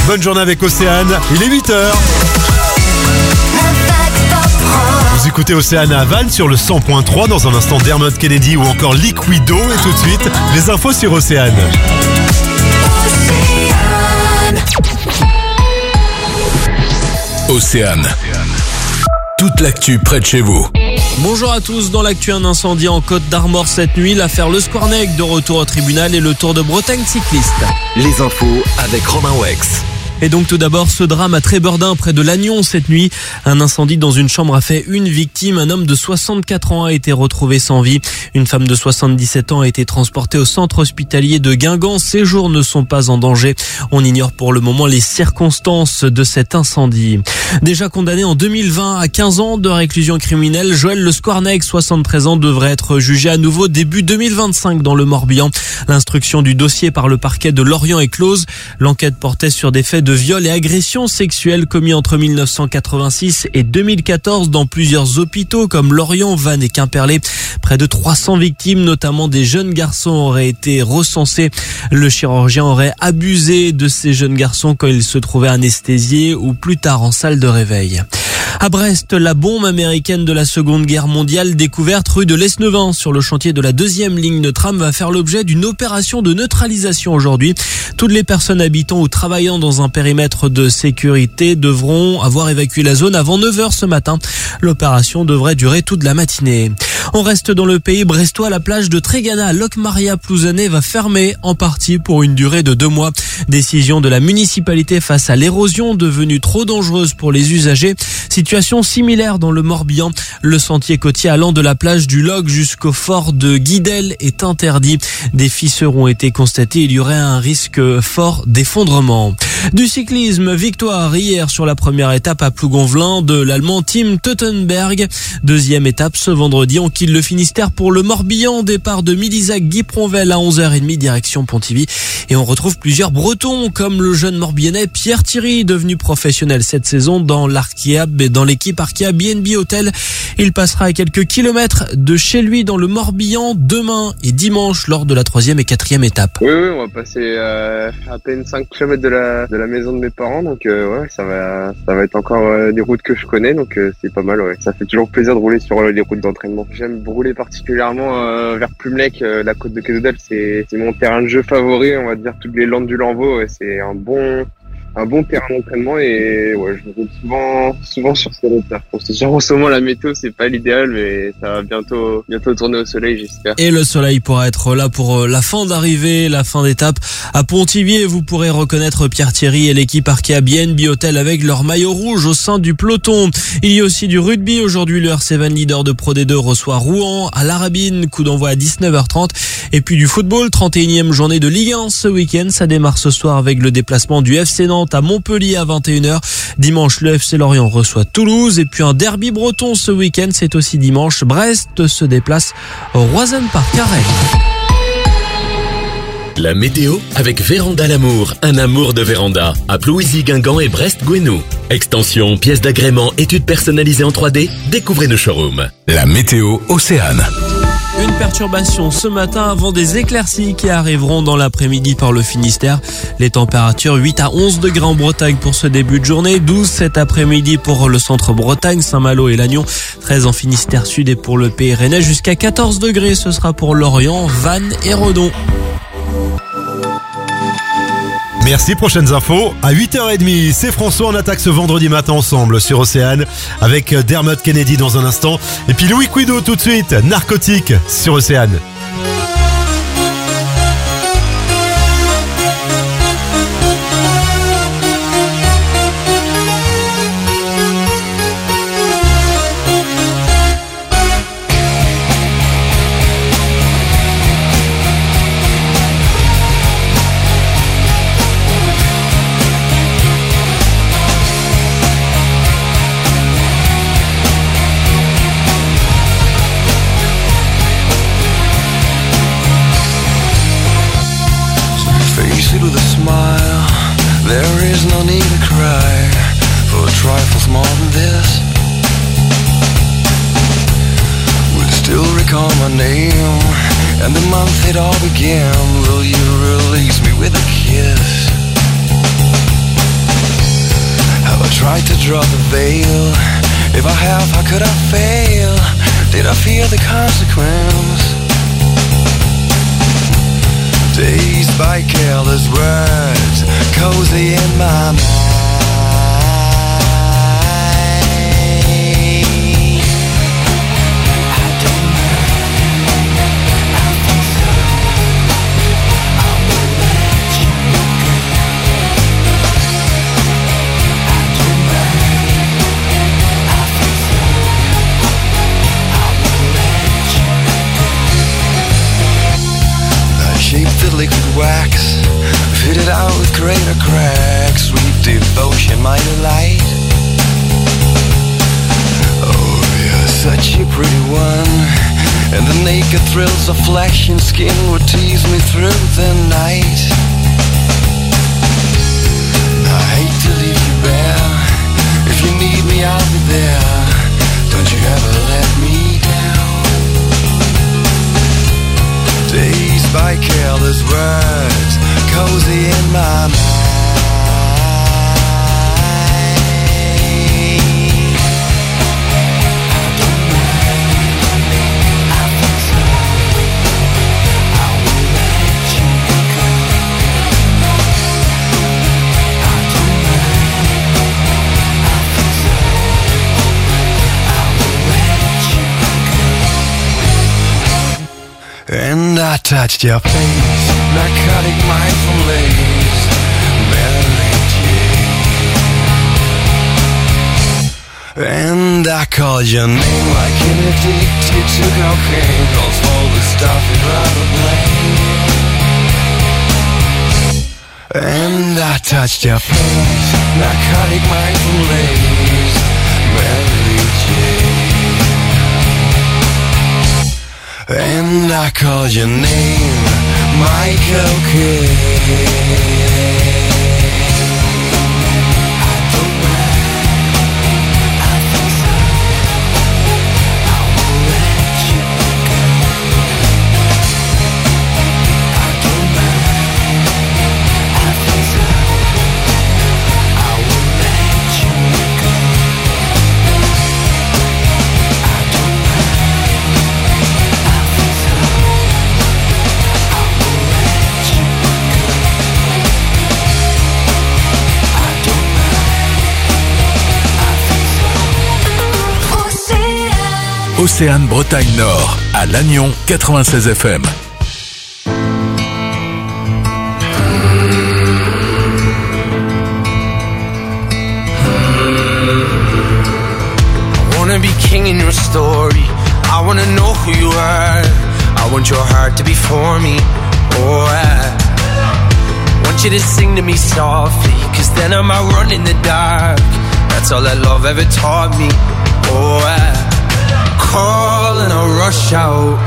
bonne journée avec Océane. Il est 8h. Vous écoutez Océane à Vannes sur le 100.3. Dans un instant, Dermot Kennedy ou encore Liquido. Et tout de suite, les infos sur Océane. Océane. Toute l'actu près de chez vous. Bonjour à tous, dans l'actu, un incendie en Côte d'Armor cette nuit, l'affaire Le Squarnec de retour au tribunal et le Tour de Bretagne cycliste. Les infos avec Romain Wex. Et donc tout d'abord, ce drame à Trébordin, près de Lannion cette nuit. Un incendie dans une chambre a fait une victime. Un homme de 64 ans a été retrouvé sans vie. Une femme de 77 ans a été transportée au centre hospitalier de Guingamp. Ses jours ne sont pas en danger. On ignore pour le moment les circonstances de cet incendie. Déjà condamné en 2020 à 15 ans de réclusion criminelle, Joël Le Squarnec, 73 ans, devrait être jugé à nouveau début 2025 dans le Morbihan. L'instruction du dossier par le parquet de Lorient est close. L'enquête portait sur des faits de viol et agressions sexuelles commis entre 1986 et 2014 dans plusieurs hôpitaux comme Lorient, Vannes et Quimperlé. Près de 300 victimes, notamment des jeunes garçons, auraient été recensées. Le chirurgien aurait abusé de ces jeunes garçons quand ils se trouvaient anesthésiés ou plus tard en salle de réveil. À Brest, la bombe américaine de la Seconde Guerre mondiale découverte rue de l'Esnevin sur le chantier de la deuxième ligne de tram va faire l'objet d'une opération de neutralisation aujourd'hui. Toutes les personnes habitant ou travaillant dans un périmètre de sécurité devront avoir évacué la zone avant 9h ce matin. L'opération devrait durer toute la matinée. On reste dans le pays brestois. La plage de Trégana à Locmaria-Plouzané va fermer en partie pour une durée de 2 mois. Décision de la municipalité face à l'érosion devenue trop dangereuse pour les usagers. Situation similaire dans le Morbihan. Le sentier côtier allant de la plage du Log jusqu'au fort de Guidel est interdit. Des fissures ont été constatées. Il y aurait un risque fort d'effondrement. Du cyclisme, victoire hier sur la première étape à Plougonvelin de l'Allemand Tim Teutenberg. Deuxième étape ce vendredi, on quitte le Finistère pour le Morbihan. Départ de Milizac-Guipronvel à 11h30 direction Pontivy. Et on retrouve plusieurs Bretons comme le jeune Morbihanais Pierre Thierry, devenu professionnel cette saison dans l'équipe Arkea BNB Hotel. Il passera à quelques kilomètres de chez lui dans le Morbihan demain et dimanche lors de la 3e et 4e étape. Oui, on va passer à peine 5 km de la maison de mes parents, donc ouais, ça va être encore des routes que je connais, donc c'est pas mal. Ouais. Ça fait toujours plaisir de rouler sur les routes d'entraînement. J'aime rouler particulièrement vers Plumelec, la côte de Quédodel, c'est mon terrain de jeu favori, on va dire. Toutes les Landes du Lanvaux, c'est un bon terrain d'entraînement et ouais, je roule souvent sur ces routes-là. Bon, c'est sûr, en ce moment, la météo, c'est pas l'idéal, mais ça va bientôt tourner au soleil, j'espère. Et le soleil pourra être là pour la fin d'arrivée, la fin d'étape à Pontivy. Vous pourrez reconnaître Pierre Thierry et l'équipe Arkea BNB Hotel avec leur maillot rouge au sein du peloton. Il y a aussi du rugby. Aujourd'hui, le RC Vannes, leader de Pro D2, reçoit Rouen à l'Arabine. Coup d'envoi à 19h30. Et puis du football, 31e journée de Ligue 1 ce week-end. Ça démarre ce soir avec le déplacement du FC Nantes à Montpellier à 21h. Dimanche, le FC Lorient reçoit Toulouse. Et puis un derby breton ce week-end, c'est aussi dimanche. Brest se déplace au Roizen Park à Rennes. La météo avec Véranda L'Amour, un amour de véranda. À Plouisy, Guingamp et Brest-Gouesnou. Extension, pièces d'agrément, études personnalisées en 3D. Découvrez nos showrooms. La météo Océane. Une perturbation ce matin avant des éclaircies qui arriveront dans l'après-midi par le Finistère. Les températures 8 à 11 degrés en Bretagne pour ce début de journée, 12 cet après-midi pour le centre Bretagne, Saint-Malo et Lannion, 13 en Finistère Sud et pour le Pays Rennais, jusqu'à 14 degrés ce sera pour Lorient, Vannes et Redon. Merci, prochaines infos à 8h30. C'est François, on attaque ce vendredi matin ensemble sur Océane avec Dermot Kennedy dans un instant. Et puis Louis Quido tout de suite, Narcotique sur Océane. With a smile, there is no need to cry for trifles more than this. We'll still recall my name and the month it all began. Will you release me with a kiss? avail? If I have, how could I fail? Did I fear the consequence? Dazed by careless words, cozy in my mind. Liquid wax, fitted out with greater cracks. Sweet devotion, my delight. Oh, you're such a pretty one, and the naked thrills of flesh and skin would tease me through the night. I hate to leave you bare. If you need me, I'll be there. Don't you ever let me down. Dazed by careless words, cozy in my mind. And I touched your face, narcotic mindful lace, Mary Jane. And I called your name like an addicted to cocaine, calls all the stuff you'd rather blame. And I touched your face, narcotic mindful lace, Mary Jane. And I called your name, Michael Kidd. Océane Bretagne Nord, à Lannion 96 FM. I wanna be king in your story. I wanna know who you are. I want your heart to be for me. Oh, I want you to sing to me softly, 'cause then I might run in the dark. That's all that love ever taught me. Oh, I call and I'll rush out,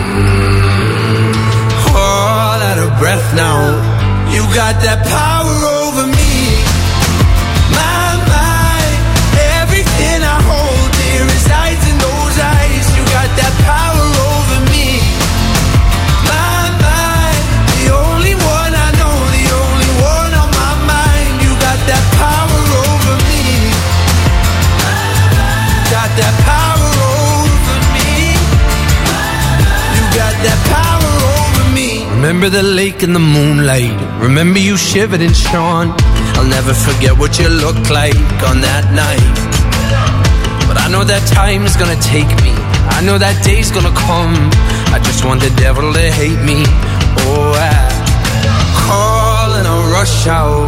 all out of breath now. You got that power over me. My mind, everything I hold dear resides in those eyes. You got that power over me. My mind, the only one I know, the only one on my mind. You got that power over me. Got that power over me. You got that power over me. Remember the lake in the moonlight. Remember you shivered and shone. I'll never forget what you looked like on that night. But I know that time is gonna take me. I know that day's gonna come. I just want the devil to hate me. Oh, I call and I'll rush out,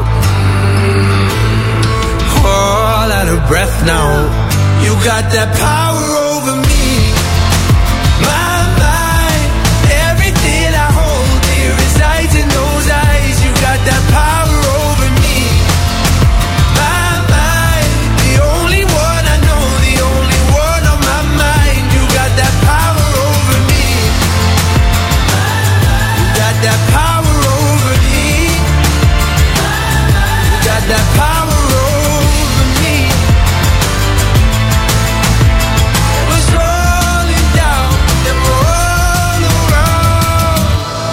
all out of breath now. You got that power over me. My mind, everything I hold dear resides in those eyes. You got that power over me. My mind, the only one I know, the only one on my mind. You got that power over me. You got that power over me. You got that power over me.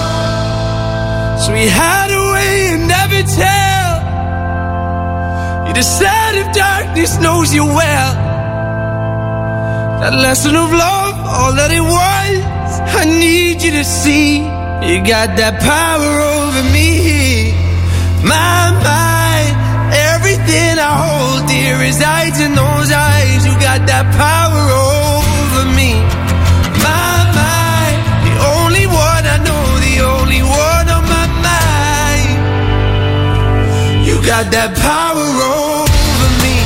So we hide away and never tell. You the side of darkness knows you well. That lesson of love, all that it was, I need you to see. You got that power over me. My mind, everything I hold dear resides in those eyes. You got that power over me. My mind, the only one I know, the only one on my mind. You got that power over me.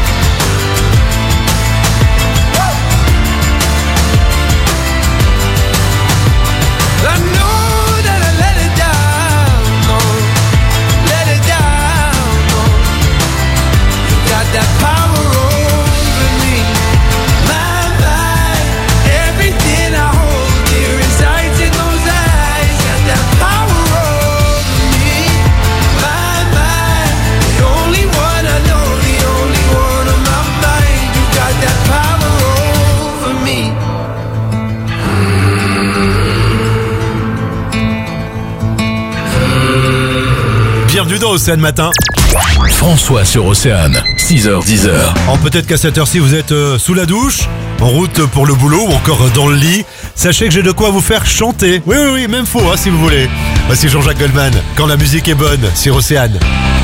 I know that I let it down, no, let it down, no. You got that power over me. My mind, everything I hold dear resides in those eyes. Got that power over me. My mind, the only one I know, the only one on my mind. You got that power over me. Bienvenue dans Océane Matin. François sur Océane, 6h-10h. Alors peut-être qu'à cette heure-ci vous êtes sous la douche, en route pour le boulot ou encore dans le lit. Sachez que j'ai de quoi vous faire chanter. Oui, même faux si vous voulez. Voici Jean-Jacques Goldman, quand la musique est bonne sur Océane.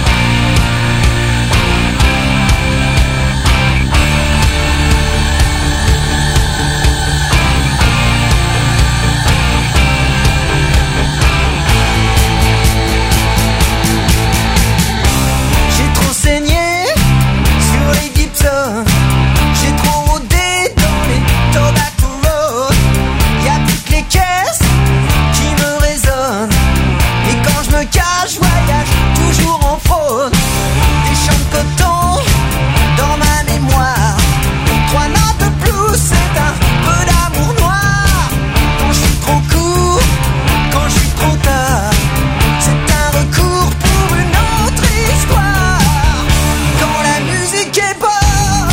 J'ai trop saigné sur les Gibson. J'ai trop rodé dans les Tobacco Road. Y'a plus que les caisses qui me résonnent. Et quand je me cache, je voyage toujours en fraude. Des champs de coton dans ma mémoire. 3 notes de blues, c'est un peu d'amour noir. Quand je suis trop court, quand je suis trop tard, c'est un recours pour une autre histoire. Quand la musique est bonne,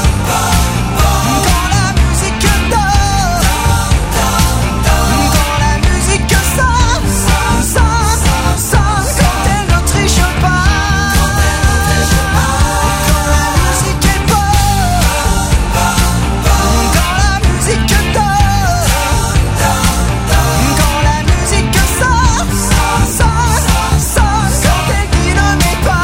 quand la musique donne, quand la musique sonne, quand elle ne triche pas. Quand la musique est bonne, quand la musique donne, quand la musique sonne, quand elle dit ne m'est pas.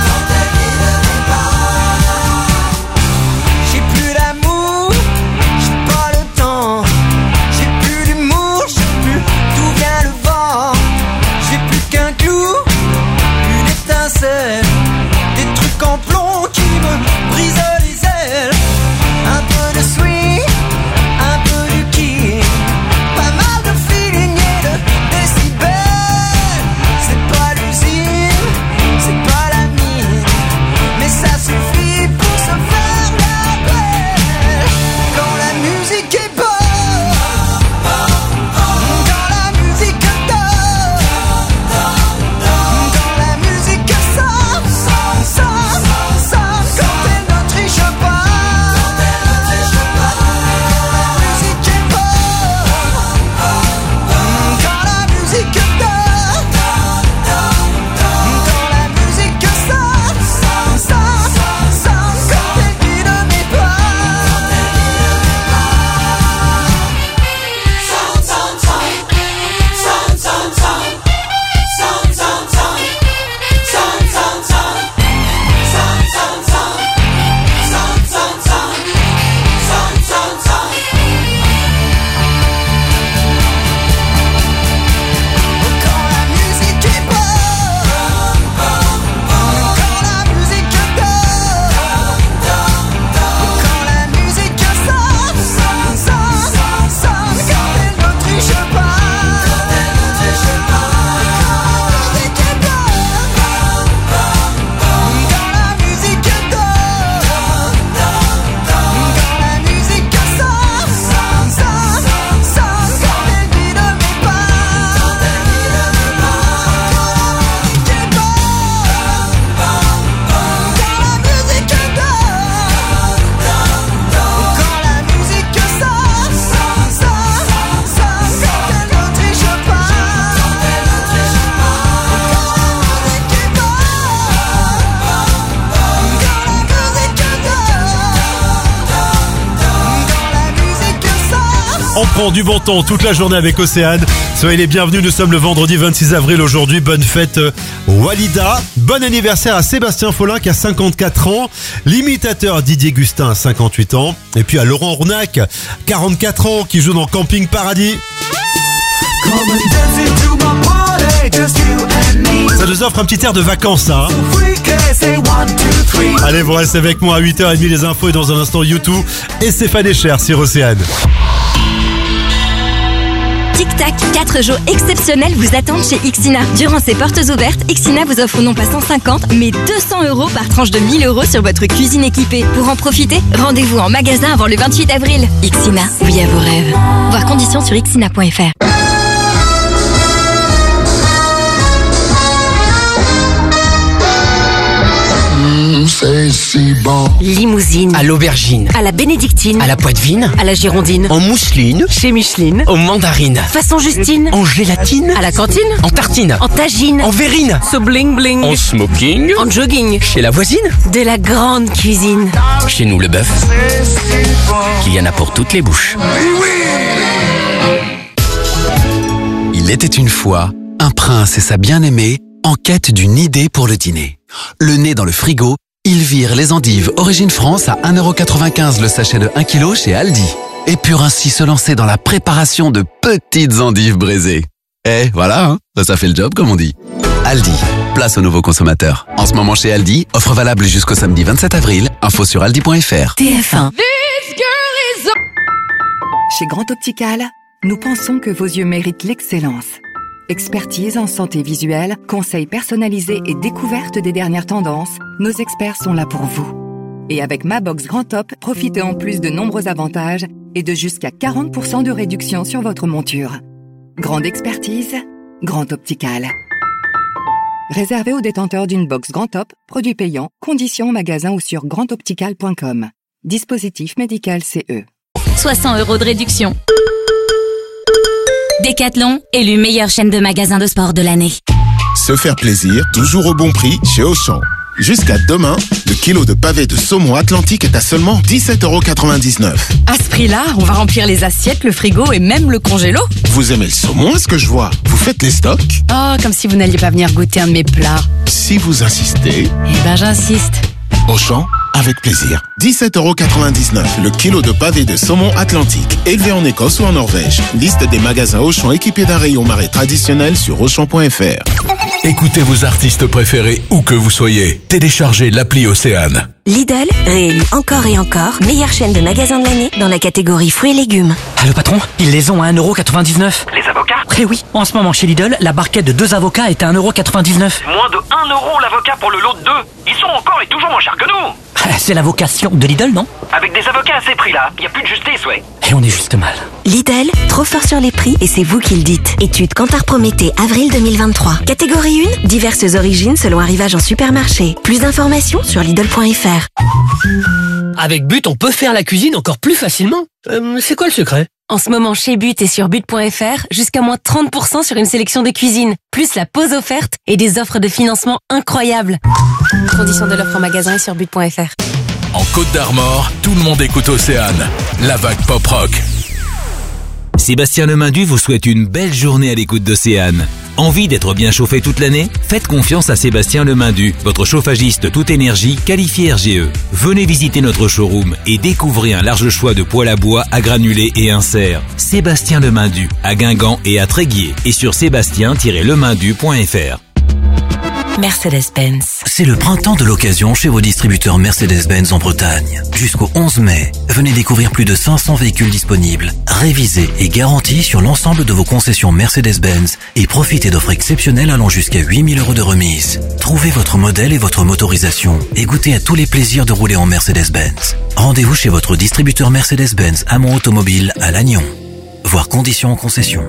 J'ai plus d'amour, j'ai pas le temps. J'ai plus d'humour, je sais plus d'où vient le vent. J'ai plus qu'un clou, une étincelle. Des trucs en plomb qui me brisent les ailes. Un peu de swing, un peu de kick. Pas mal de feeling et de décibels. C'est pas l'usine, c'est pas la mine, mais ça suffit pour se faire la belle. Quand la musique est bonne, quand la musique donne, quand la musique sonne, prend du bon temps toute la journée avec Océane. Soyez les bienvenus, nous sommes le vendredi 26 avril aujourd'hui. Bonne fête Walida. Bon anniversaire à Sébastien Follin qui a 54 ans. L'imitateur Didier Gustin a 58 ans. Et puis à Laurent Rournac, 44 ans, qui joue dans Camping Paradis. Ça nous offre un petit air de vacances, ça. Allez, vous restez avec moi à 8h30 les infos et dans un instant YouTube et Stéphane Echer sur Océane. Tic-tac, 4 jours exceptionnels vous attendent chez Ixina. Durant ces portes ouvertes, Ixina vous offre non pas 150, mais 200 € par tranche de 1000 € sur votre cuisine équipée. Pour en profiter, rendez-vous en magasin avant le 28 avril. Ixina, oui à vos rêves. Voir conditions sur ixina.fr. C'est si bon. Limousine. À l'aubergine. À la bénédictine. À la poitevine. À la girondine. En mousseline. Chez Micheline. Aux mandarines. Façon Justine. En gélatine. À la cantine. En tartine. En tagine. En verrine. So bling bling. En smoking. En jogging. Chez la voisine. De la grande cuisine. Chez nous le bœuf. Qu'il y en a pour toutes les bouches. Il était une fois un prince et sa bien-aimée en quête d'une idée pour le dîner. Le nez dans le frigo, ils virent les endives Origine France à 1,95 € le sachet de 1 kg chez Aldi. Et purent ainsi se lancer dans la préparation de petites endives braisées. Et voilà, hein, ça fait le job comme on dit. Aldi, place aux nouveaux consommateurs. En ce moment chez Aldi, offre valable jusqu'au samedi 27 avril. Info sur aldi.fr. TF1. Chez Grand Optical, nous pensons que vos yeux méritent l'excellence. Expertise en santé visuelle, conseils personnalisés et découverte des dernières tendances, nos experts sont là pour vous. Et avec Ma Box Grand Top, profitez en plus de nombreux avantages et de jusqu'à 40% de réduction sur votre monture. Grande expertise, Grand Optical. Réservé aux détenteurs d'une box Grand Top, produit payant, conditions en magasin ou sur grandoptical.com. Dispositif médical CE. 60 € de réduction. Decathlon, élu meilleure chaîne de magasins de sport de l'année. Se faire plaisir, toujours au bon prix chez Auchan. Jusqu'à demain, le kilo de pavé de saumon Atlantique est à seulement 17,99 €. À ce prix-là, on va remplir les assiettes, le frigo et même le congélo. Vous aimez le saumon, est-ce que je vois? Vous faites les stocks? Oh, comme si vous n'alliez pas venir goûter un de mes plats. Si vous insistez... Eh ben, j'insiste. Auchan, avec plaisir. 17,99 € le kilo de pavé de saumon Atlantique, élevé en Écosse ou en Norvège. Liste des magasins Auchan équipés d'un rayon marée traditionnel sur Auchan.fr. Écoutez vos artistes préférés où que vous soyez. Téléchargez l'appli Océane. Lidl, réélu encore et encore, meilleure chaîne de magasins de l'année dans la catégorie fruits et légumes. Allô patron, ils les ont à 1,99 €. Les avocats? Eh oui, en ce moment chez Lidl, la barquette de 2 avocats est à 1,99 €. Moins de 1 € l'avocat pour le lot de 2. Ils sont encore et toujours moins chers que nous. C'est la vocation de Lidl, non? Avec des avocats à ces prix-là, il n'y a plus de justice, ouais. Et on est juste mal. Lidl, trop fort sur les prix et c'est vous qui le dites. Étude Kantar Prométhée, avril 2023. Catégorie 1, diverses origines selon arrivage en supermarché. Plus d'informations sur Lidl.fr. Avec But, on peut faire la cuisine encore plus facilement. C'est quoi le secret? En ce moment, chez But et sur but.fr, jusqu'à moins 30% sur une sélection de cuisines, plus la pause offerte et des offres de financement incroyables. Conditions de l'offre en magasin et sur but.fr. En Côte d'Armor, tout le monde écoute Océane. La vague pop rock. Sébastien Lemindu vous souhaite une belle journée à l'écoute d'Océane. Envie d'être bien chauffé toute l'année? Faites confiance à Sébastien Lemindu, votre chauffagiste toute énergie qualifié RGE. Venez visiter notre showroom et découvrez un large choix de poêles à bois, à granulés et inserts. Sébastien Lemindu, à Guingamp et à Tréguier, et sur sébastien-lemindu.fr. Mercedes-Benz. C'est le printemps de l'occasion chez vos distributeurs Mercedes-Benz en Bretagne. Jusqu'au 11 mai, venez découvrir plus de 500 véhicules disponibles, révisés et garantis sur l'ensemble de vos concessions Mercedes-Benz et profitez d'offres exceptionnelles allant jusqu'à 8 000 € de remise. Trouvez votre modèle et votre motorisation et goûtez à tous les plaisirs de rouler en Mercedes-Benz. Rendez-vous chez votre distributeur Mercedes-Benz Amont Automobile à Lannion. Voir conditions en concession.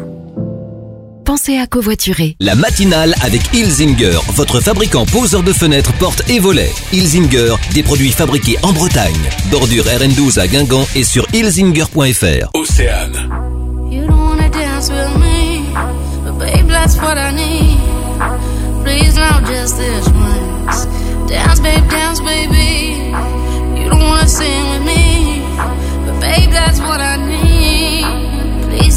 Pensez à covoiturer. La matinale avec Ilzinger, votre fabricant poseur de fenêtres, portes et volets. Ilzinger, des produits fabriqués en Bretagne. Bordure RN12 à Guingamp et sur ilzinger.fr. Océane. You don't wanna dance with me, but babe, that's what I need. Please now just this once. Dance, baby. You don't wanna sing with me, but babe, that's what I need. Please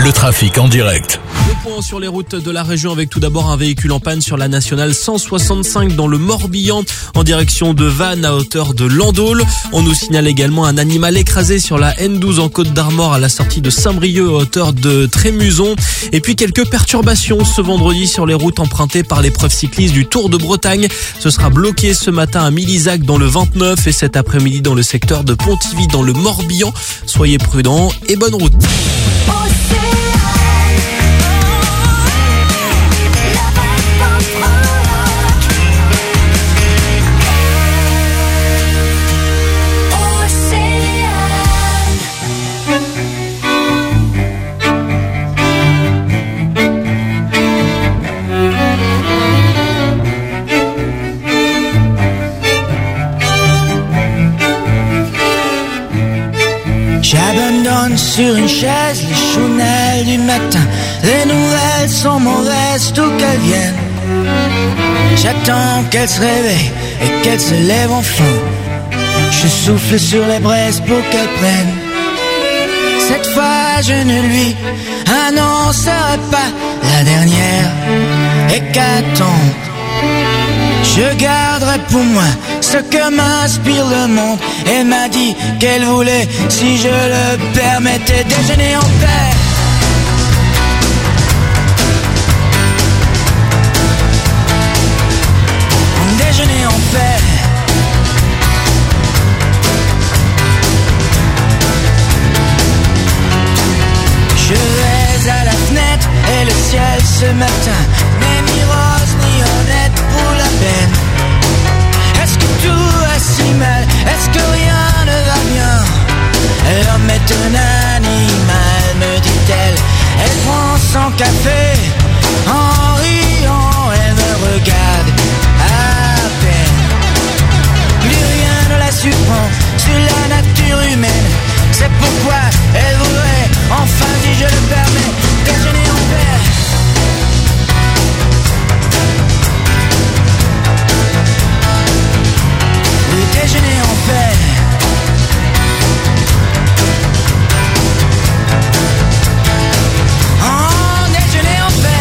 Le trafic en direct. Le point sur les routes de la région avec tout d'abord un véhicule en panne sur la nationale 165 dans le Morbihan en direction de Vannes à hauteur de Landaules. On nous signale également un animal écrasé sur la N12 en Côte d'Armor à la sortie de Saint-Brieuc à hauteur de Trémuson. Et puis quelques perturbations ce vendredi sur les routes empruntées par l'épreuve cycliste du Tour de Bretagne. Ce sera bloqué ce matin à Milizac dans le 29 et cet après-midi dans le secteur de Pontivy dans le Morbihan. Soyez prudents et bonne route. J'abandonne sur une chaise les chounelles du matin. Les nouvelles sont mauvaises d'où qu'elles viennent. J'attends qu'elles se réveillent et qu'elles se lèvent enfin. Je souffle sur les braises pour qu'elles prennent. Cette fois je ne lui annoncerai pas la dernière hécatombe. Je garderai pour moi ce que m'inspire le monde. Elle m'a dit qu'elle voulait, si je le permettais, déjeuner en paix. Déjeuner en paix. Je vais à la fenêtre et le ciel ce matin n'est ni rose ni honnête pour la peine. Est-ce que tout va si mal? Est-ce que rien ne va bien? L'homme est un animal, me dit-elle. Elle prend son café en riant, elle me regarde à peine. Plus rien ne la surprend sur la nature humaine. C'est pourquoi elle voudrait, enfin si je le permets, déjeuner en paix. Oui, déjeuner en paix. Oh, déjeuner en paix.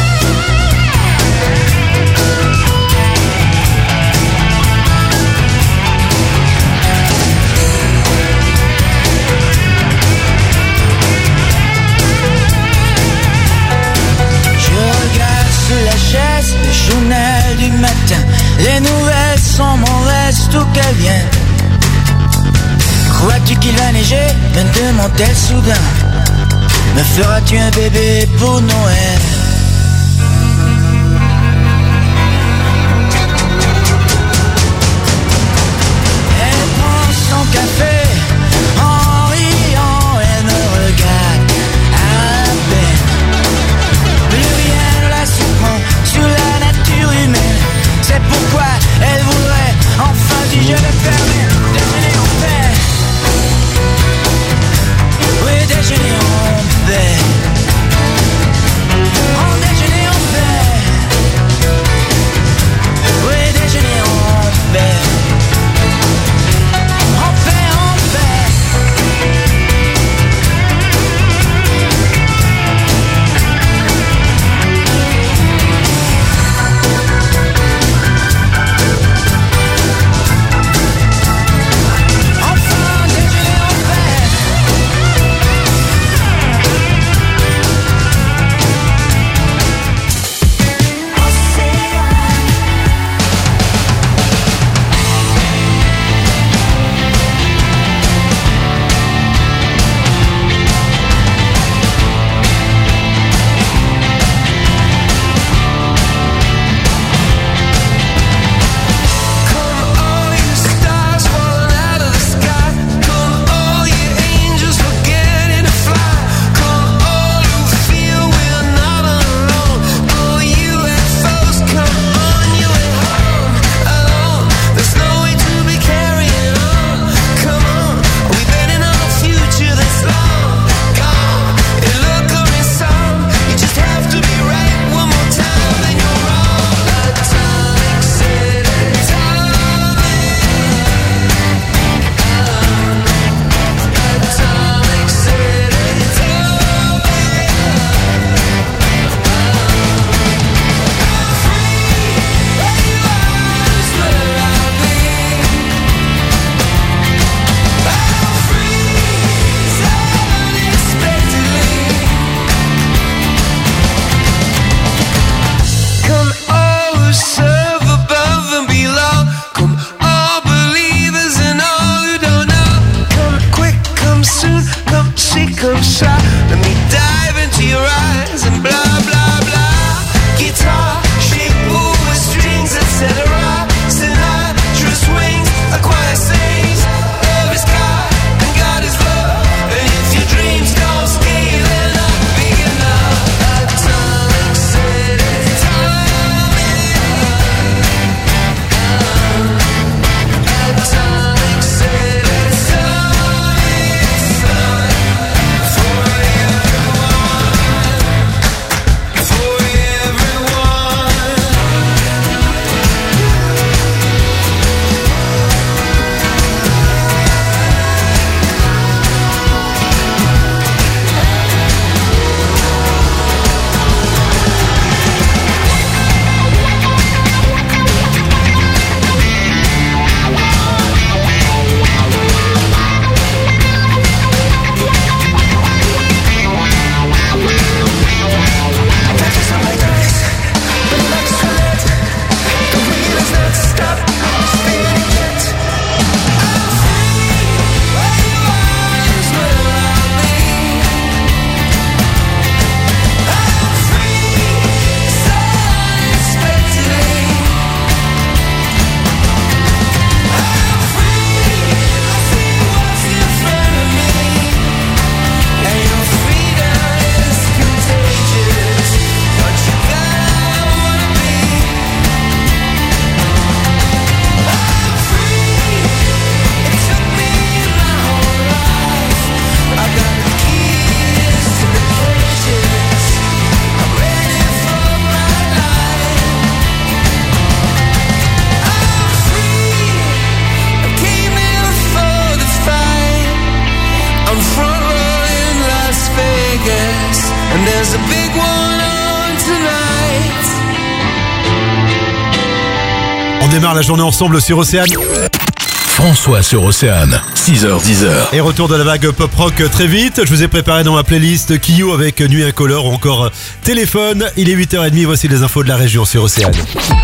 La chaise, le journal du matin. Les nouvelles sont mauvaises d'où qu'elles viennent. Crois-tu qu'il va neiger? Me demande-t-elle soudain. Me feras-tu un bébé pour Noël? Elle prend son café en riant, elle me regarde à peine. Plus rien ne la surprend sur la nature humaine. C'est pourquoi elle voudrait, enfin si je le permets, déjeuner en paix. Oui, déjeuner en paix. démarre la journée ensemble sur Océane. François sur Océane, 6h-10h. Et retour de la vague pop rock très vite. Je vous ai préparé dans ma playlist Kyo avec Nuit Incolore ou encore Téléphone. Il est 8h30, voici les infos de la région sur Océane.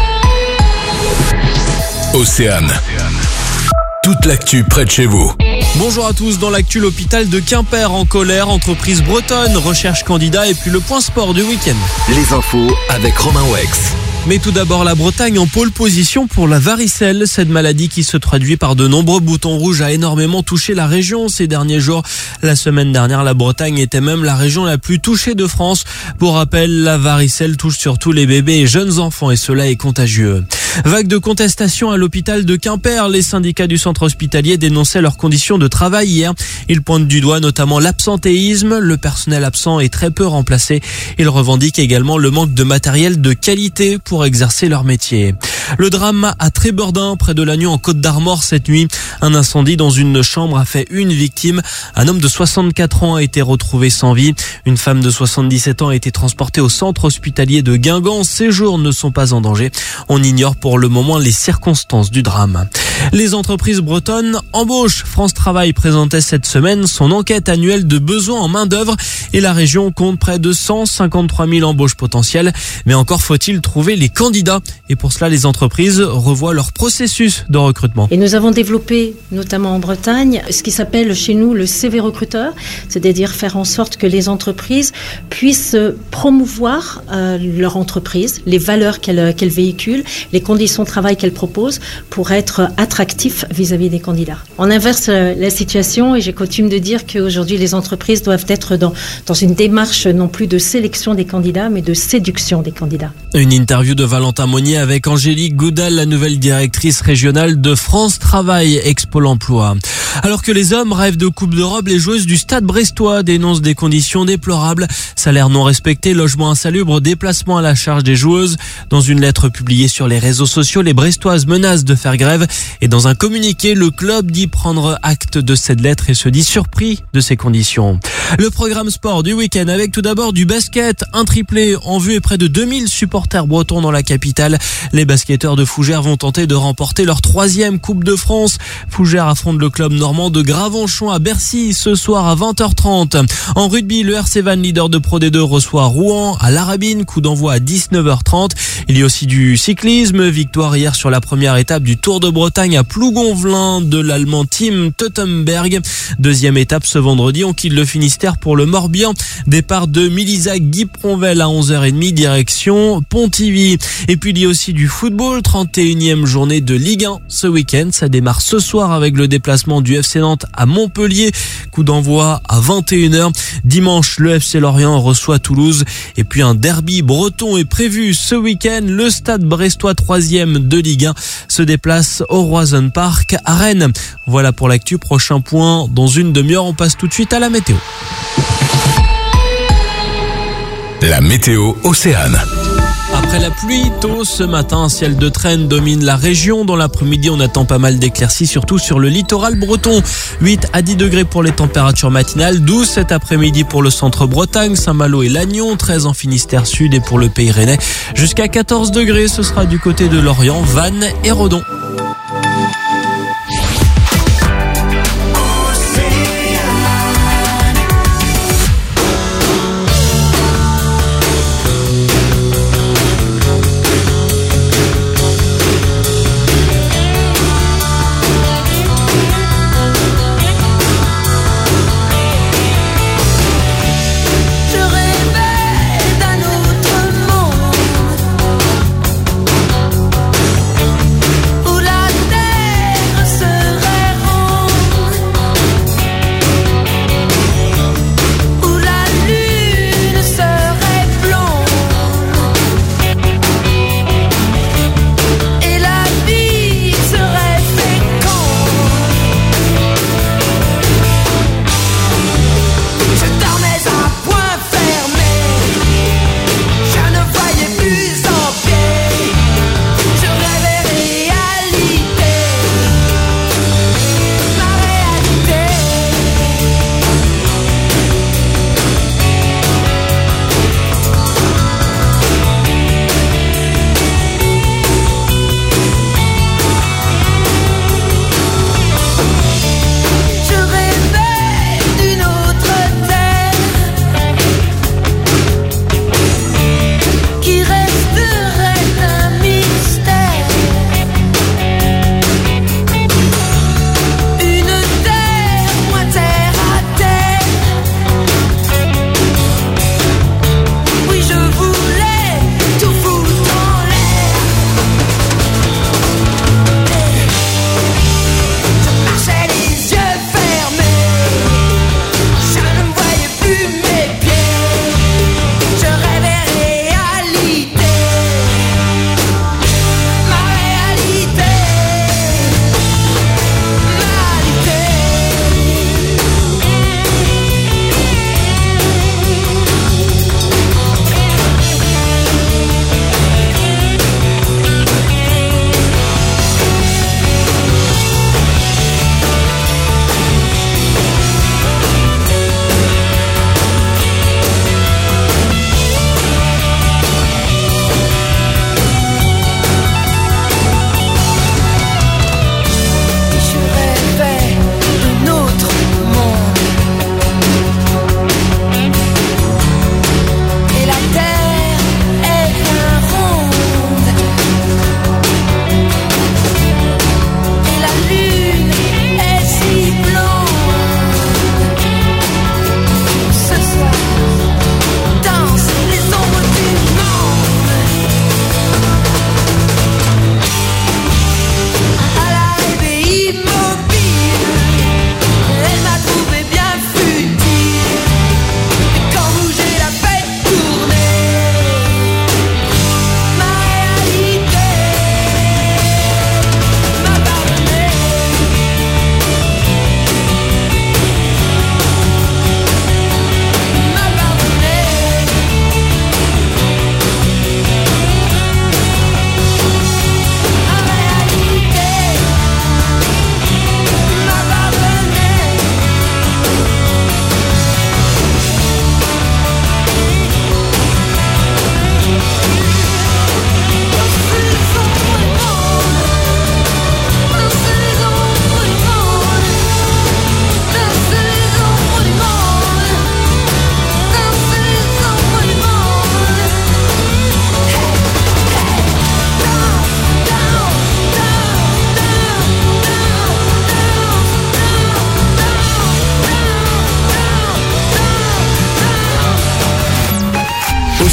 Océane. Toute l'actu près de chez vous. Bonjour à tous, dans l'actu, l'hôpital de Quimper en colère, entreprise bretonne, recherche candidat et puis le point sport du week-end. Les infos avec Romain Wex. Mais tout d'abord, la Bretagne en pôle position pour la varicelle. Cette maladie qui se traduit par de nombreux boutons rouges a énormément touché la région ces derniers jours. La semaine dernière, la Bretagne était même la région la plus touchée de France. Pour rappel, la varicelle touche surtout les bébés et jeunes enfants et cela est contagieux. Vague de contestation à l'hôpital de Quimper. Les syndicats du centre hospitalier dénonçaient leurs conditions de travail hier. Ils pointent du doigt notamment l'absentéisme. Le personnel absent est très peu remplacé. Ils revendiquent également le manque de matériel de qualité pour exercer leur métier. Le drame à Trébeurdin, près de Lannion en Côte-d'Armor cette nuit. Un incendie dans une chambre a fait une victime. Un homme de 64 ans a été retrouvé sans vie. Une femme de 77 ans a été transportée au centre hospitalier de Guingamp. Ses jours ne sont pas en danger. On ignore pour le moment les circonstances du drame. Les entreprises bretonnes embauchent. France Travail présentait cette semaine son enquête annuelle de besoins en main-d'œuvre et la région compte près de 153 000 embauches potentielles. Mais encore faut-il trouver les candidats. Et pour cela, les entreprises revoient leur processus de recrutement. Et nous avons développé, notamment en Bretagne, ce qui s'appelle chez nous le CV recruteur, c'est-à-dire faire en sorte que les entreprises puissent promouvoir leur entreprise, les valeurs qu'elles véhiculent, les conditions de travail qu'elles proposent pour être attractifs vis-à-vis des candidats. On inverse la situation et j'ai coutume de dire qu'aujourd'hui les entreprises doivent être dans une démarche non plus de sélection des candidats mais de séduction des candidats. Une interview de Valentin Monnier avec Angélique Goudal, la nouvelle directrice régionale de France Travail, ex-Pôle emploi. Alors que les hommes rêvent de Coupe d'Europe, les joueuses du Stade brestois dénoncent des conditions déplorables. Salaire non respecté, logement insalubre, déplacement à la charge des joueuses. Dans une lettre publiée sur les réseaux sociaux, les Brestoises menacent de faire grève. Et dans un communiqué, le club dit prendre acte de cette lettre et se dit surpris de ces conditions. Le programme sport du week-end avec tout d'abord du basket, un triplé en vue et près de 2000 supporters bretons dans la capitale. Les basketteurs de Fougères vont tenter de remporter leur 3e Coupe de France. Fougères affronte le club normand de Gravenchon à Bercy ce soir à 20h30. En rugby, le RC Vannes, leader de Pro D2, reçoit Rouen à l'Arabine, coup d'envoi à 19h30. Il y a aussi du cyclisme, victoire hier sur la première étape du Tour de Bretagne à Plougonvelin de l'allemand Tim Teutenberg. Deuxième étape ce vendredi, on quitte le Finistère pour le Morbihan. Départ de Milizac-Guipronvel à 11h30, direction Pontivy. Et puis il y a aussi du football, 31e journée de Ligue 1 ce week-end. Ça démarre ce soir avec le déplacement du FC Nantes à Montpellier. Coup d'envoi à 21h. Dimanche, le FC Lorient reçoit Toulouse. Et puis un derby breton est prévu ce week-end. Le Stade brestois 3e de Ligue 1 se déplace au Roison Park à Rennes. Voilà pour l'actu. Prochain point dans une demi-heure. On passe tout de suite à la météo. La météo Océane. Après la pluie, tôt ce matin, un ciel de traîne domine la région. Dans l'après-midi, on attend pas mal d'éclaircies, surtout sur le littoral breton. 8 à 10 degrés pour les températures matinales, 12 cet après-midi pour le centre-Bretagne, Saint-Malo et Lannion, 13 en Finistère Sud et pour le Pays Rennais. Jusqu'à 14 degrés, ce sera du côté de Lorient, Vannes et Redon. Où la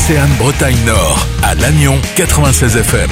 Océane Bretagne Nord, à Lannion 96 FM.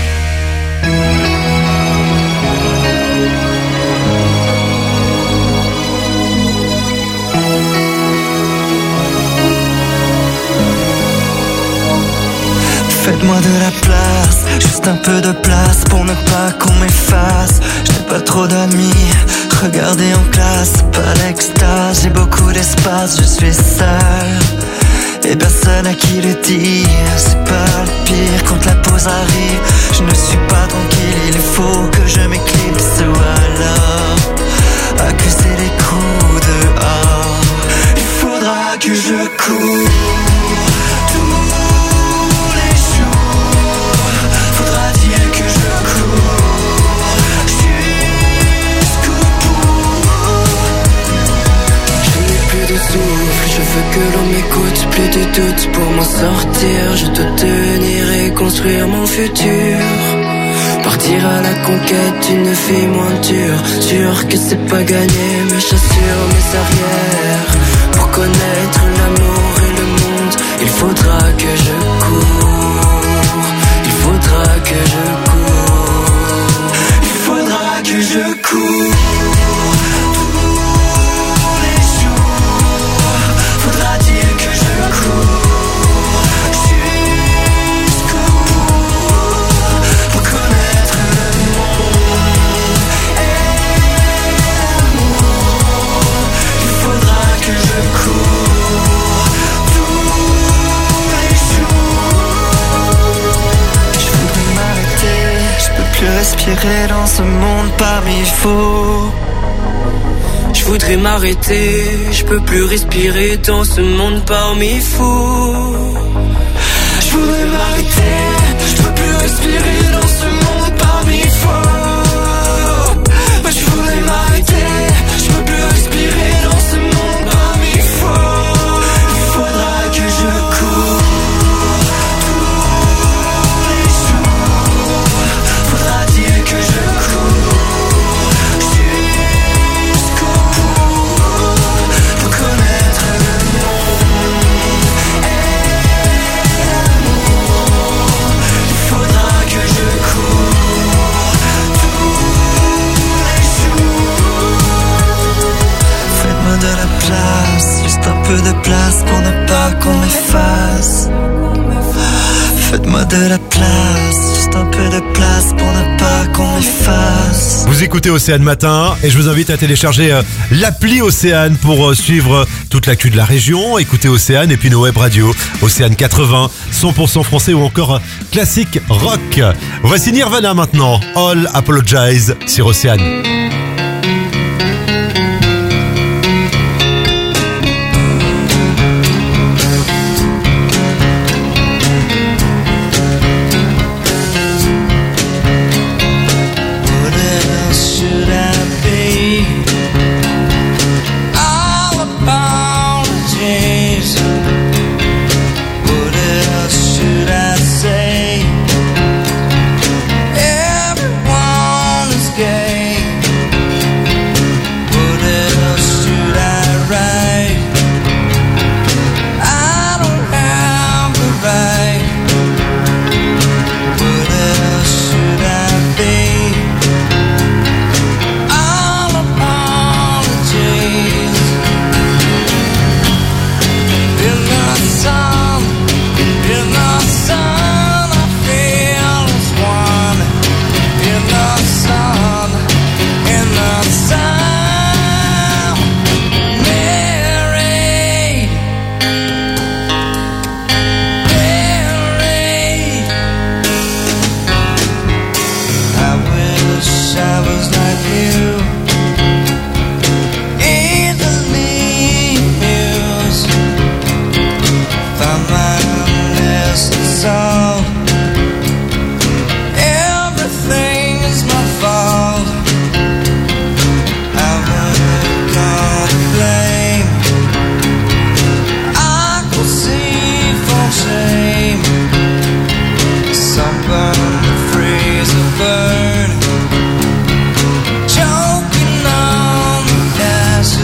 Faites-moi de la place, juste un peu de place pour ne pas qu'on m'efface. Je n'ai pas trop d'amis, regardez en classe, pas l'extase. J'ai beaucoup d'espace, je suis seul et personne à qui le dire. C'est pas le pire quand la pause arrive. Je ne suis pas tranquille, il faut que je m'éclipse ou alors accuser les coups dehors. Il faudra que je cours je veux que l'on m'écoute, plus de doute pour m'en sortir. Je dois tenir et construire mon futur. Partir à la conquête d'une vie moins dure. Sûr que c'est pas gagné, mes chaussures, mes arrières. Pour connaître l'amour et le monde, il faudra que je cours. Il faudra que je cours. Il faudra que je cours. Respirer dans ce monde parmi faux. Je voudrais m'arrêter, je peux plus respirer dans ce monde parmi fous. Je voudrais m'arrêter, je peux plus respirer dans ce monde parmi faux. Je voudrais m'arrêter, je peux plus respirer dans ce monde parmi faux. Il faudra que je cours. De la place, juste un peu de place pour ne pas qu'on m'efface. Faites-moi de la place, juste un peu de place pour ne pas qu'on m'efface. Vous écoutez Océane Matin et je vous invite à télécharger l'appli Océane pour suivre toute l'actu de la région. Écoutez Océane et puis nos web radios Océane 80, 100% français ou encore classique rock. Voici Nirvana maintenant, All Apologize sur Océane.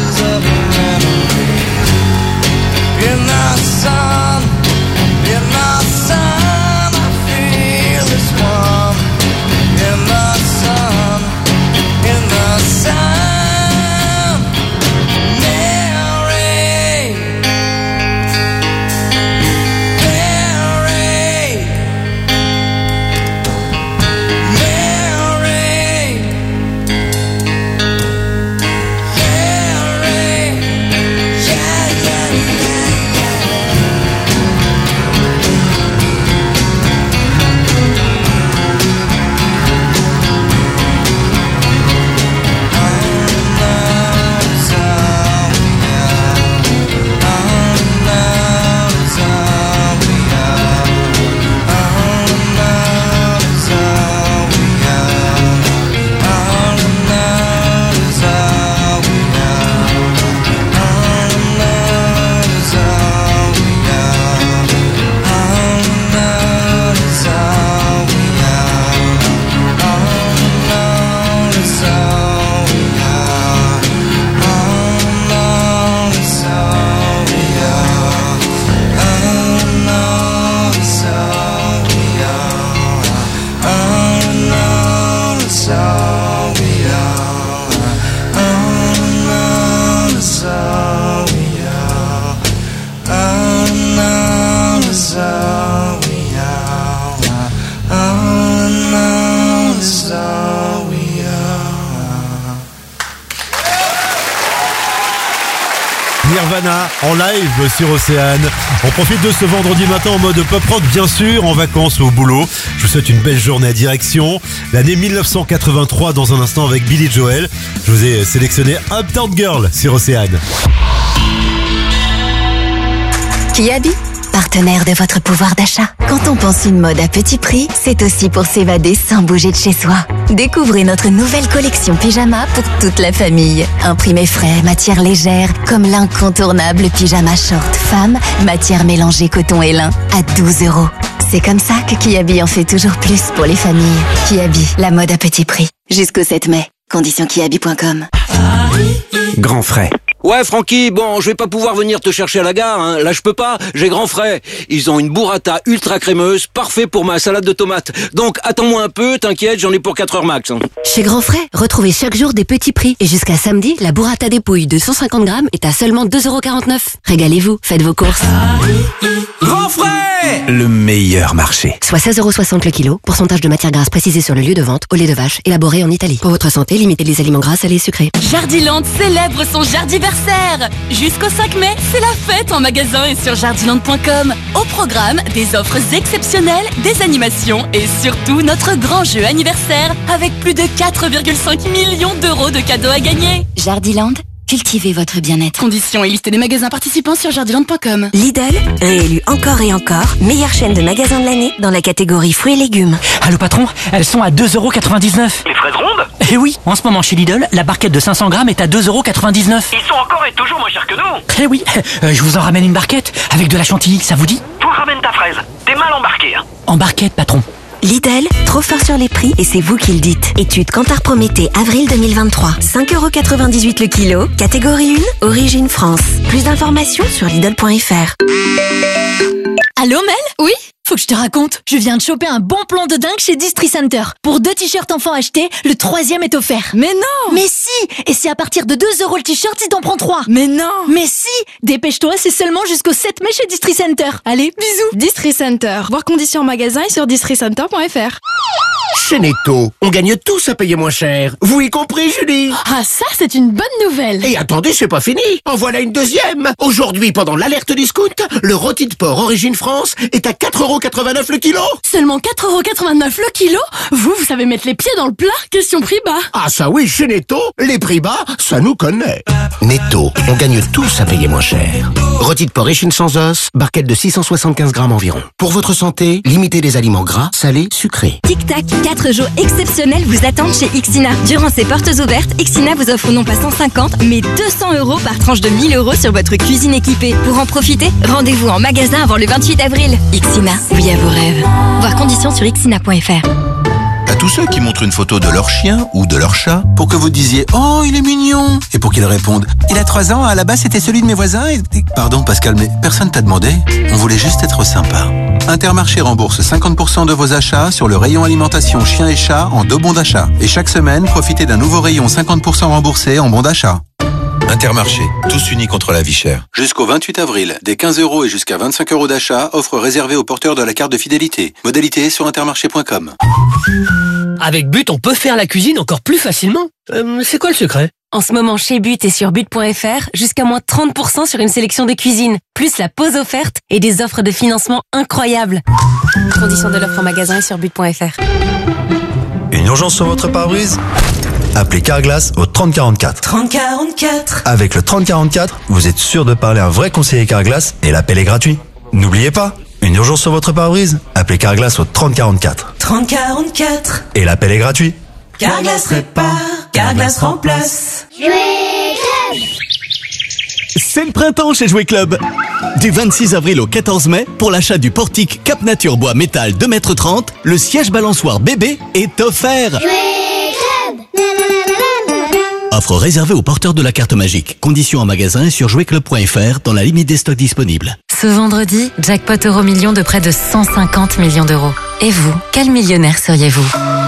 In the sun, in the Rihanna en live sur Océane. On profite de ce vendredi matin en mode pop rock, bien sûr, en vacances ou au boulot. Je vous souhaite une belle journée à direction. L'année 1983 dans un instant avec Billy Joel. Je vous ai sélectionné Uptown Girl sur Océane. Kiabi, partenaire de votre pouvoir d'achat. Quand on pense une mode à petit prix, c'est aussi pour s'évader sans bouger de chez soi. Découvrez notre nouvelle collection pyjama pour toute la famille. Imprimé frais, matière légère, comme l'incontournable pyjama short femme, matière mélangée coton et lin, à 12 €. C'est comme ça que Kiabi en fait toujours plus pour les familles. Kiabi, la mode à petit prix. Jusqu'au 7 mai. Conditions kiabi.com. Grand frais. Ouais, Francky, bon, je vais pas pouvoir venir te chercher à la gare, hein. Là, je peux pas, j'ai grand frais. Ils ont une burrata ultra crémeuse, parfait pour ma salade de tomates. Donc, attends-moi un peu, t'inquiète, j'en ai pour 4 heures max. Hein. Chez Grand Frais, retrouvez chaque jour des petits prix. Et jusqu'à samedi, la burrata dépouille de 150 grammes est à seulement 2,49 €. Régalez-vous, faites vos courses. Grand frais! Le meilleur marché. Soit 16,60 € le kilo, pourcentage de matière grasse précisé sur le lieu de vente, au lait de vache, élaboré en Italie. Pour votre santé, limitez les aliments gras, salés et sucrés. Jardiland célèbre son Jardiversaire. Jusqu'au 5 mai, c'est la fête en magasin et sur jardiland.com. Au programme, des offres exceptionnelles, des animations et surtout notre grand jeu anniversaire avec plus de 4,5 millions d'euros de cadeaux à gagner. Jardiland, cultivez votre bien-être. Conditions et liste des magasins participants sur jardiland.com. Lidl, réélu encore et encore, meilleure chaîne de magasins de l'année dans la catégorie fruits et légumes. Allô patron, elles sont à 2,99 €. Les fraises rondes? Eh oui, en ce moment chez Lidl, la barquette de 500 grammes est à 2,99 €. Ils sont encore et toujours moins chers que nous. Eh oui, je vous en ramène une barquette avec de la chantilly, ça vous dit? Toi, ramène ta fraise. T'es mal embarqué, hein. En barquette, patron. Lidl, trop fort sur les prix et c'est vous qui le dites. Étude Kantar Prométhée, avril 2023. 5,98 € le kilo, catégorie 1, origine France. Plus d'informations sur Lidl.fr. Allô Mel? Oui? Faut que je te raconte, je viens de choper un bon plan de dingue chez Distri Center. Pour 2 t-shirts enfants achetés, le 3e est offert. Mais non! Mais si! Et c'est à partir de 2 € le t-shirt si t'en prends 3. Mais non! Mais si! Dépêche-toi, c'est seulement jusqu'au 7 mai chez Distri Center. Allez, bisous! Distri Center. Voir conditions en magasin et sur districenter.fr. Chez Netto, on gagne tous à payer moins cher. Vous y compris, Julie? Ah, ça, c'est une bonne nouvelle! Et attendez, c'est pas fini. En voilà une deuxième. Aujourd'hui, pendant l'alerte discount, le rôti de porc Origine France est à 4,89 € le kilo. Seulement 4,89 € le kilo? Vous savez mettre les pieds dans le plat? Question prix bas. Ah ça oui, chez Netto, les prix bas, ça nous connaît. Netto, on gagne tous à payer moins cher. Rôti de porc échine sans os, barquette de 675 grammes environ. Pour votre santé, limitez les aliments gras, salés, sucrés. Tic-tac, 4 jours exceptionnels vous attendent chez Ixina. Durant ces portes ouvertes, Ixina vous offre non pas 150, mais 200 € par tranche de 1 000 € sur votre cuisine équipée. Pour en profiter, rendez-vous en magasin avant le 28 avril. Ixina, oui à vos rêves. Voir conditions sur ixina.fr. À tous ceux qui montrent une photo de leur chien ou de leur chat pour que vous disiez « Oh, il est mignon !» et pour qu'ils répondent « Il a 3 ans, à la base c'était celui de mes voisins et... » Pardon Pascal, mais personne t'a demandé. On voulait juste être sympa. Intermarché rembourse 50% de vos achats sur le rayon alimentation chien et chat en 2 bons d'achat. Et chaque semaine, profitez d'un nouveau rayon 50% remboursé en bons d'achat. Intermarché, tous unis contre la vie chère. Jusqu'au 28 avril, des 15 € et jusqu'à 25 € d'achat, offre réservée aux porteurs de la carte de fidélité. Modalité sur intermarché.com. Avec But, on peut faire la cuisine encore plus facilement. C'est quoi le secret? En ce moment, chez But et sur but.fr, jusqu'à moins 30% sur une sélection de cuisines, plus la pause offerte et des offres de financement incroyables. Conditions de l'offre en magasin et sur but.fr. Une urgence sur votre pare-brise? Appelez Carglass au 3044. 3044. Avec le 3044, vous êtes sûr de parler à un vrai conseiller Carglass et l'appel est gratuit. N'oubliez pas, une urgence sur votre pare-brise? Appelez Carglass au 3044. 3044. Et l'appel est gratuit. Carglass répare, Carglass remplace. C'est le printemps chez Jouet Club. Du 26 avril au 14 mai, pour l'achat du portique Cap Nature Bois Métal 2,30 m, le siège balançoire bébé est offert. Offre réservée aux porteurs de la carte magique. Conditions en magasin et sur jouetclub.fr dans la limite des stocks disponibles. Ce vendredi, jackpot Euro-Million de près de 150 millions d'euros. Et vous, quel millionnaire seriez-vous?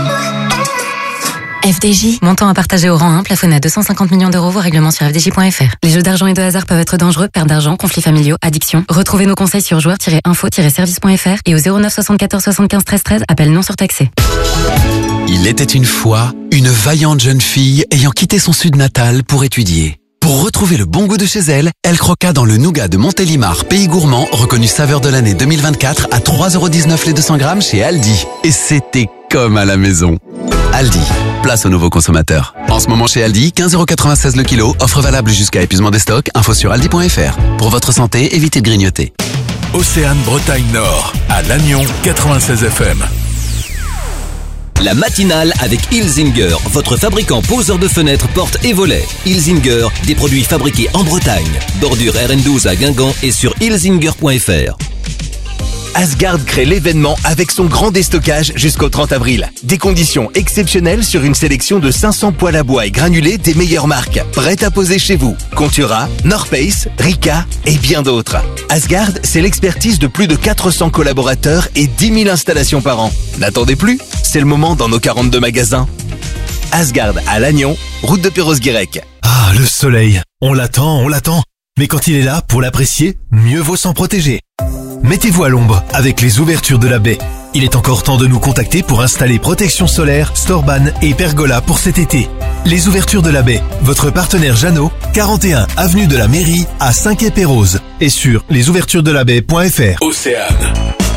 FDJ. Montant à partager au rang 1, plafonné à 250 millions d'euros, vos règlements sur fdj.fr. Les jeux d'argent et de hasard peuvent être dangereux, perte d'argent, conflits familiaux, addiction. Retrouvez nos conseils sur joueurs-info-service.fr et au 09 74 75 13 13, appel non surtaxé. Il était une fois une vaillante jeune fille ayant quitté son sud natal pour étudier. Pour retrouver le bon goût de chez elle, elle croqua dans le nougat de Montélimar, pays gourmand, reconnu saveur de l'année 2024 à 3,19€ les 200 grammes chez Aldi. Et c'était comme à la maison. Aldi, place aux nouveaux consommateurs. En ce moment chez Aldi, 15,96€ le kilo, offre valable jusqu'à épuisement des stocks, info sur aldi.fr. Pour votre santé, évitez de grignoter. Océane Bretagne Nord, à Lannion 96 FM. La matinale avec Ilzinger, votre fabricant poseur de fenêtres, portes et volets. Ilzinger, des produits fabriqués en Bretagne. Bordure RN12 à Guingamp et sur ilzinger.fr. Asgard crée l'événement avec son grand déstockage jusqu'au 30 avril. Des conditions exceptionnelles sur une sélection de 500 poêles à bois et granulés des meilleures marques. Prêtes à poser chez vous. Contura, Norpace, Rika et bien d'autres. Asgard, c'est l'expertise de plus de 400 collaborateurs et 10 000 installations par an. N'attendez plus, c'est le moment dans nos 42 magasins. Asgard à Lannion, route de Perros-Guirec. Ah, le soleil. On l'attend. Mais quand il est là, pour l'apprécier, mieux vaut s'en protéger. Mettez-vous à l'ombre avec les ouvertures de la baie. Il est encore temps de nous contacter pour installer protection solaire, Storban et pergola pour cet été. Les ouvertures de la baie, votre partenaire Jeannot, 41 avenue de la Mairie à Saint-Quay-Pérouse et sur lesouverturesdelabaie.fr. Océane.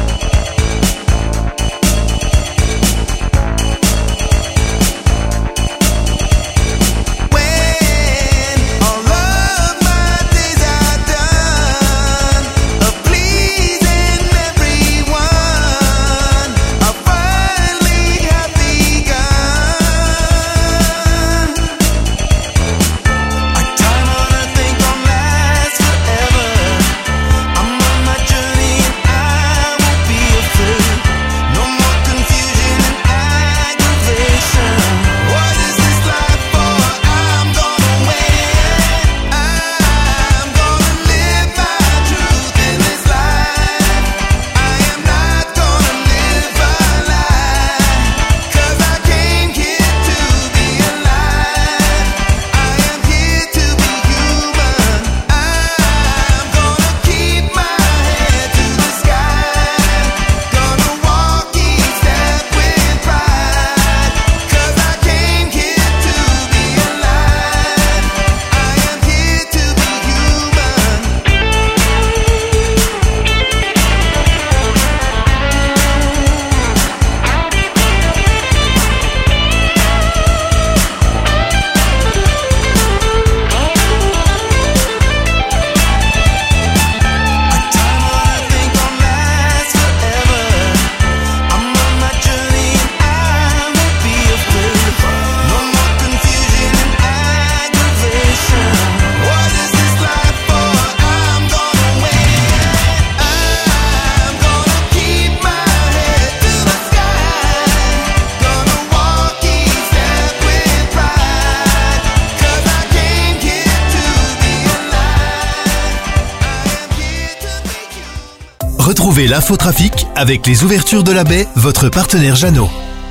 Retrouvez l'infotrafic avec les ouvertures de la baie, votre partenaire Jeannot.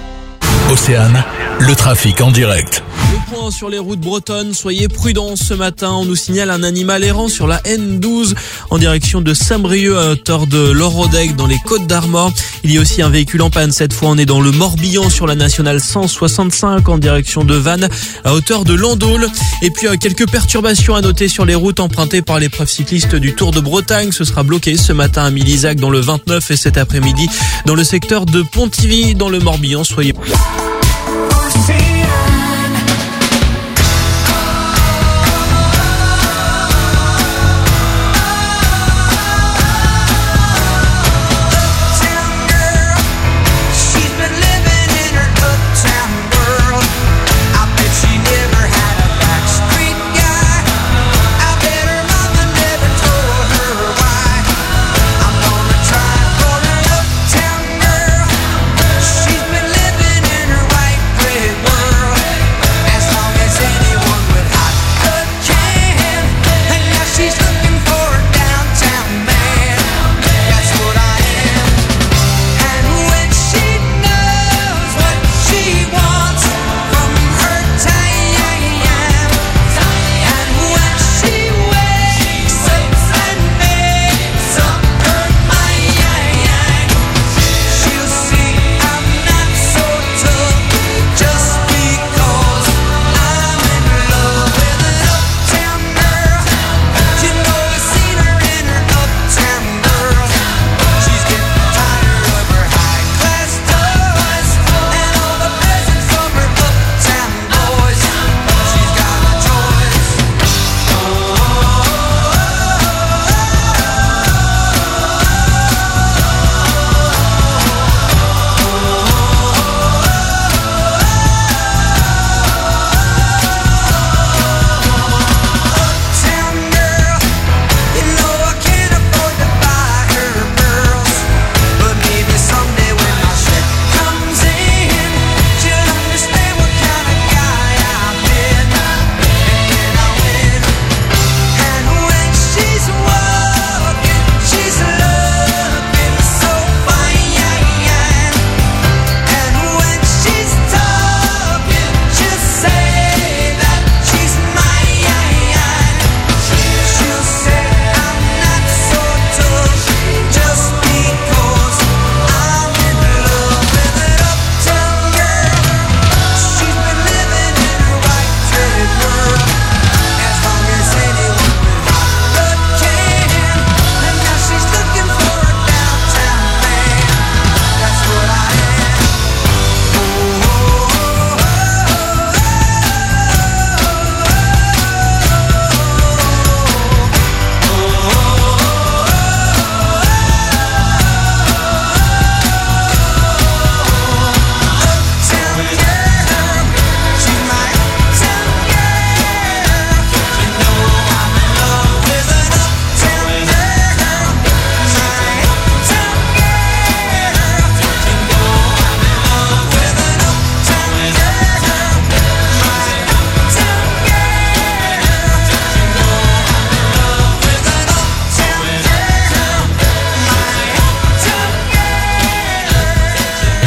Océane, le trafic en direct. Le point sur les routes bretonnes, soyez prudents ce matin. On nous signale un animal errant sur la N12 en direction de Saint-Brieuc à hauteur de l'Orodec dans les Côtes d'Armor. Il y a aussi un véhicule en panne. Cette fois, on est dans le Morbihan sur la nationale 165 en direction de Vannes à hauteur de Landaules. Et puis quelques perturbations à noter sur les routes empruntées par l'épreuve cycliste du Tour de Bretagne. Ce sera bloqué ce matin à Milizac dans le 29 et cet après-midi dans le secteur de Pontivy dans le Morbihan. Soyez She's been living in her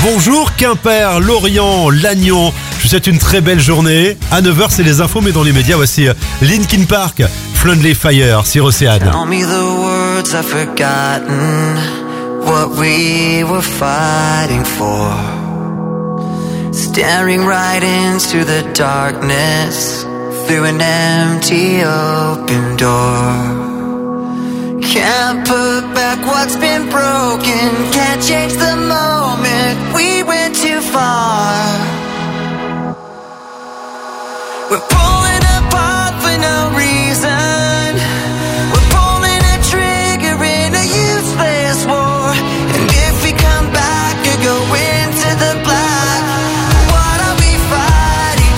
Bonjour Quimper, Lorient, Lannion. Je vous souhaite une très belle journée. À 9h, c'est les infos, mais dans les médias, voici Linkin Park, Friendly Fire sur Océane. Tell me the words I've forgotten, what we were fighting for. Staring right into the darkness, through an empty open door. Can't put back what's been broken, can't change the moment, we went too far. We're pulling apart for no reason, we're pulling a trigger in a useless war. And if we come back or go into the black, what are we fighting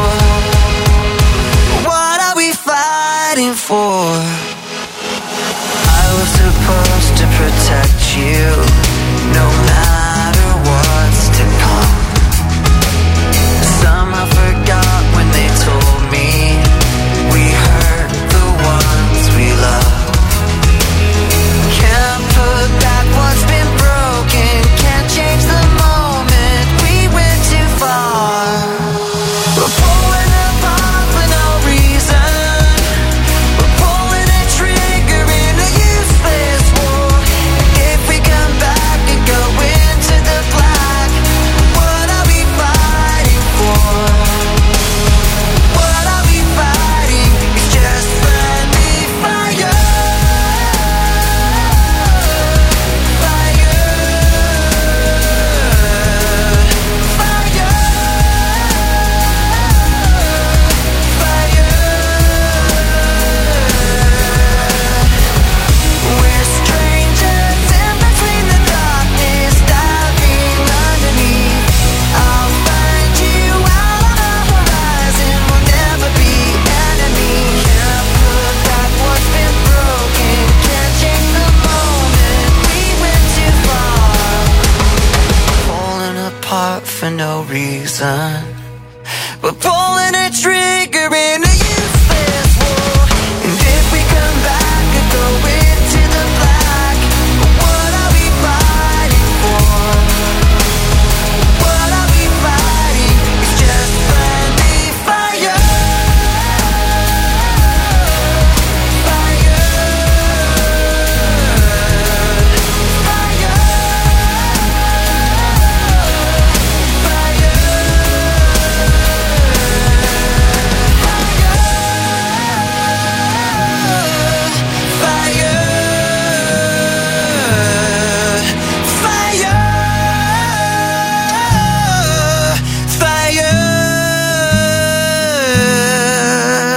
for? What are we fighting for? Supposed to protect you, no matter what's to come. Somehow forgot when they told me we hurt the ones we love. Can't put back what's been broken, can't change the moment, we went too far. We're pulling apart for no reason, we're pulling a trigger in a useless war. If we come back and go into the black, what are we fighting for? What are we fighting? It's just friendly fire. We're strangers in between the darkness, diving underneath. I'll find you out on the horizon, we'll never be enemies. Can't put back what's been broken, can't change the moment, we went too far. Falling apart for no reason, we're pulling a trigger in a useless